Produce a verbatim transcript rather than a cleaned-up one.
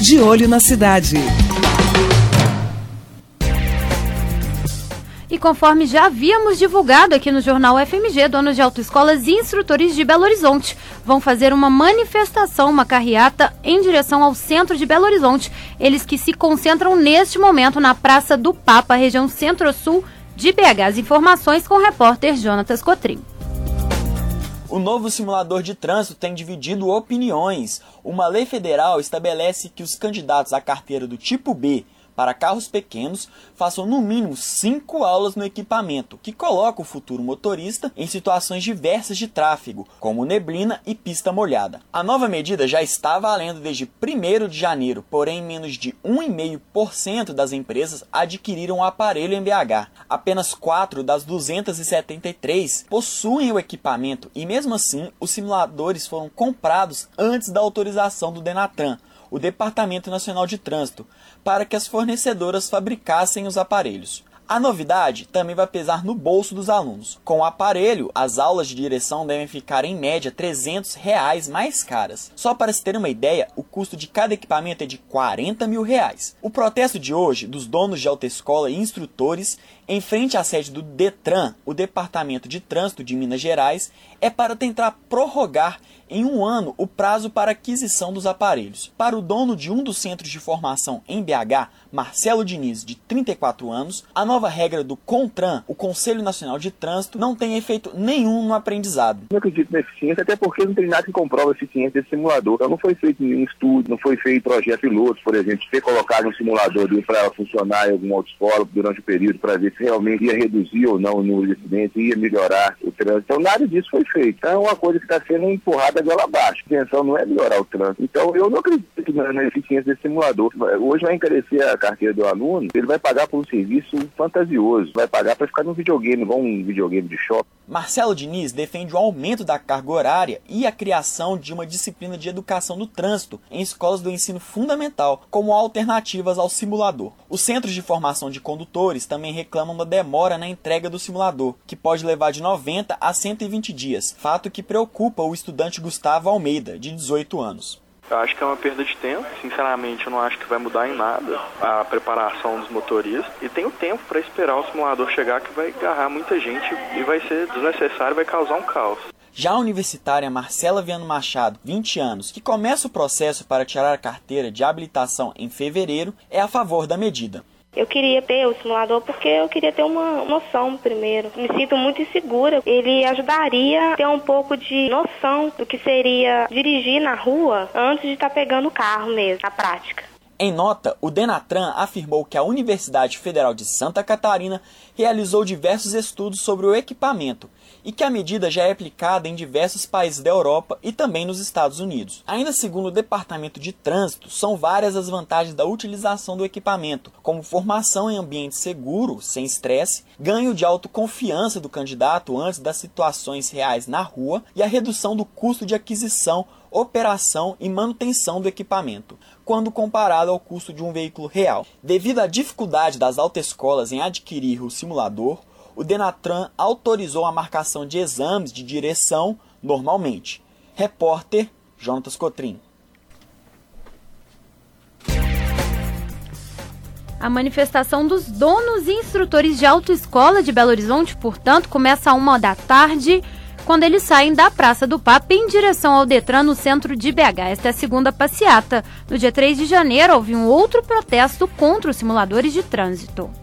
De Olho na Cidade. E conforme já havíamos divulgado aqui no Jornal F M G, donos de autoescolas e instrutores de Belo Horizonte vão fazer uma manifestação, uma carreata em direção ao centro de Belo Horizonte. Eles que se concentram neste momento na Praça do Papa, região centro-sul de B H. As informações com o repórter Jonatas Cotrim. O novo simulador de trânsito tem dividido opiniões. Uma lei federal estabelece que os candidatos à carteira do tipo B para carros pequenos façam no mínimo cinco aulas no equipamento, que coloca o futuro motorista em situações diversas de tráfego, como neblina e pista molhada. A nova medida já está valendo desde primeiro de janeiro, porém menos de um vírgula cinco por cento das empresas adquiriram o aparelho em B H. Apenas quatro das duzentas e setenta e três possuem o equipamento e mesmo assim os simuladores foram comprados antes da autorização do Denatran, o Departamento Nacional de Trânsito, para que as fornecedoras fabricassem os aparelhos. A novidade também vai pesar no bolso dos alunos. Com o aparelho, as aulas de direção devem ficar em média trezentos reais mais caras. Só para se ter uma ideia, o custo de cada equipamento é de quarenta mil reais. O protesto de hoje dos donos de autoescola e instrutores em frente à sede do DETRAN, o Departamento de Trânsito de Minas Gerais, é para tentar prorrogar em um ano o prazo para aquisição dos aparelhos. Para o dono de um dos centros de formação em B H, Marcelo Diniz, de trinta e quatro anos, a nova regra do CONTRAN, o Conselho Nacional de Trânsito, não tem efeito nenhum no aprendizado. Eu acredito na eficiência, até porque não tem nada que comprova a eficiência desse simulador. Então não foi feito nenhum estudo, não foi feito projeto piloto, por exemplo, ter colocado um simulador para funcionar em alguma autoescola durante o período para ver se realmente ia reduzir ou não o número de acidentes, ia melhorar o trânsito. Então nada disso foi feito. Então é uma coisa que está sendo empurrada goela abaixo. A intenção não é melhorar o trânsito. Então eu não acredito na, na eficiência desse simulador. Hoje vai encarecer a carteira do aluno, ele vai pagar por um serviço fantasioso, vai pagar para ficar num videogame, igual um videogame de shopping. Marcelo Diniz defende o aumento da carga horária e a criação de uma disciplina de educação do trânsito em escolas do ensino fundamental, como alternativas ao simulador. Os centros de formação de condutores também reclamam da demora na entrega do simulador, que pode levar de noventa a cento e vinte dias, fato que preocupa o estudante Gustavo Almeida, de dezoito anos. Eu acho que é uma perda de tempo, sinceramente eu não acho que vai mudar em nada a preparação dos motoristas e tem o tempo para esperar o simulador chegar que vai agarrar muita gente e vai ser desnecessário, vai causar um caos. Já a universitária Marcela Viano Machado, vinte anos, que começa o processo para tirar a carteira de habilitação em fevereiro, é a favor da medida. Eu queria ter o simulador porque eu queria ter uma noção primeiro. Me sinto muito insegura. Ele ajudaria a ter um pouco de noção do que seria dirigir na rua antes de estar pegando o carro mesmo, na prática. Em nota, o Denatran afirmou que a Universidade Federal de Santa Catarina realizou diversos estudos sobre o equipamento e que a medida já é aplicada em diversos países da Europa e também nos Estados Unidos. Ainda segundo o Departamento de Trânsito, são várias as vantagens da utilização do equipamento, como formação em ambiente seguro, sem estresse, ganho de autoconfiança do candidato antes das situações reais na rua e a redução do custo de aquisição, operação e manutenção do equipamento, quando comparado ao custo de um veículo real. Devido à dificuldade das autoescolas em adquirir o simulador, o Denatran autorizou a marcação de exames de direção normalmente. Repórter Jonatas Cotrim. A manifestação dos donos e instrutores de autoescola de Belo Horizonte, portanto, começa a uma da tarde, quando eles saem da Praça do Papa em direção ao Detran no centro de B H. Esta é a segunda passeata. No dia três de janeiro, houve um outro protesto contra os simuladores de trânsito.